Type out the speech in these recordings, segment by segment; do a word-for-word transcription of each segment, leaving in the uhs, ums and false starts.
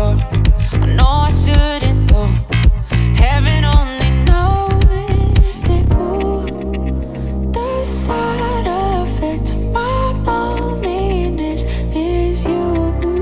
door. I know I shouldn't though. Heaven only knows that ooh, the side effect of my loneliness is you.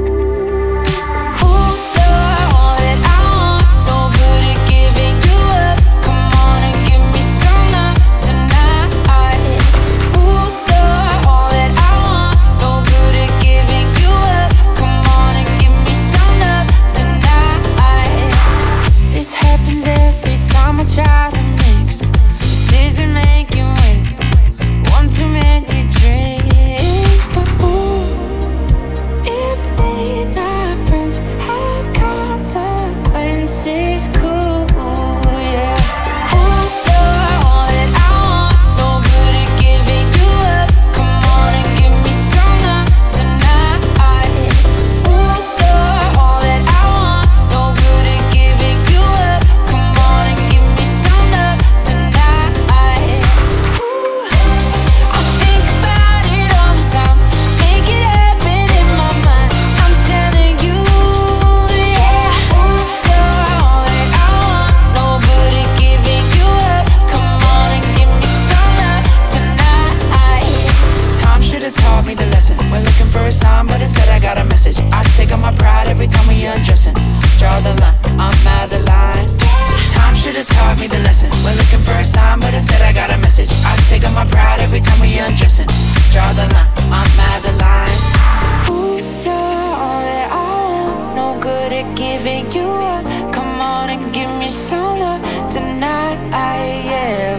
I try to mix decision making with one too many drinks. But ooh, if late night friends have consequences, cool, yeah. Ooh, you're all that I want, no good at giving you up. Come on and give me some love tonight. Ooh, you're all that I want, no good at giving you up. Come on and give me some love tonight. Ooh, I think about it all the time, make it happen in my mind. I'm telling you, yeah. Ooh, you're all that I want, no good at giving you up. Come on and give me some love tonight. Time should've taught me the lesson. We're looking for a sign, but instead I got a message. I take on my pride every time we undressing. Draw the line, I'm out of line. Time should've taught me the lesson. We're looking for a sign, but instead I got a message. I take on my pride every time we undressing. Draw the line, I'm out of line. Ooh, you're all that I want, no good at giving you up. Come on and give me some love tonight, yeah.